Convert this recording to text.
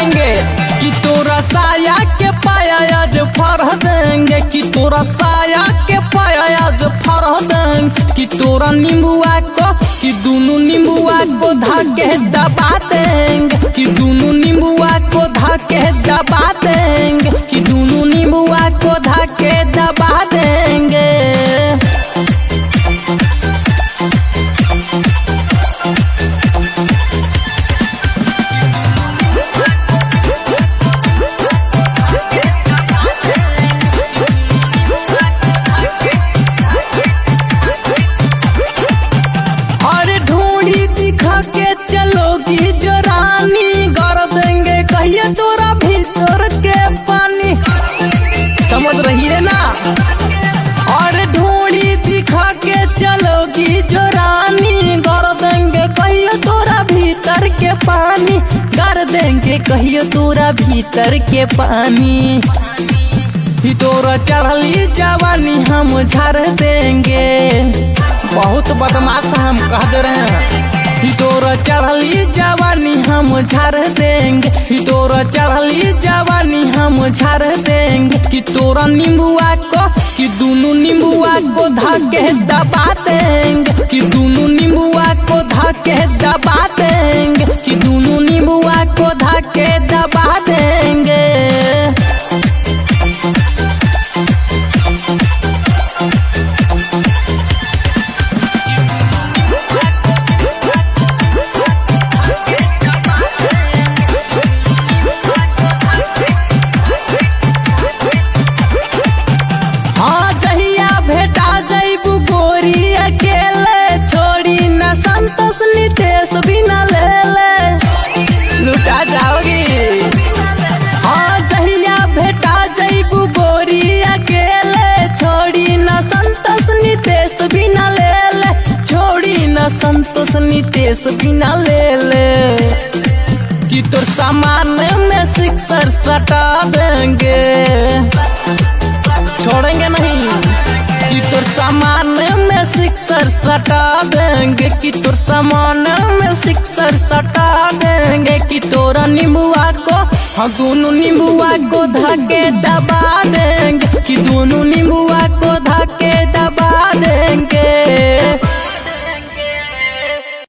देंगे कि तोरा साया के पाया आज फरह देंगे कि तोरा साया के पाया आज फरह देंगे कि तोरा नींबुआ को कि दोनों नींबुआ को धाके दबा देंगे कि दोनों नींबुआ को धाके दबा देंगे कि दोनों नींबुआ को धाके दबा देंगे। के चलोगी जो रानी कर देंगे कहिए तोरा भीतर के पानी, समझ रही है ना। और ढूंढी दिखा के चलोगी जो रानी कर देंगे कहिए तोरा भीतर के पानी, कर देंगे कहिए तोरा भीतर के पानी। ही तोरा चढ़ली जवानी हम झर देंगे, बहुत बदमाश हम कह दे रहे हैं। ही तोरा चढ़ली जवानी हम झर देंगे, ही तोरा चढ़ली जवानी हम झर देंगे कि तोरा नींबुआ को कि दोनों नींबुआ को धाके दबा देंगे कि दोनों नींबुआ को धाके दबा देंगे कि दोनों नींबुआ को धाके दबा देंगे। नितेश बिना ले ले लुटा जाओगी। हाँ जहिया भेटा जैबू गोरी अकेले, छोड़ी न संतोष नितेश बिना ले ले, छोड़ी न संतोष नितेश बिना ले ले कि तोर सामान में सिक्सर सटा देंगे, छोड़ेंगे नहीं कि तोर सामान में सिक्सर सटा देंगे कि तोर सामान में सिक्सर सटा देंगे कि तोरा नींबुआ को हाँ दोनों नींबुआ को धाके दबा देंगे कि दोनों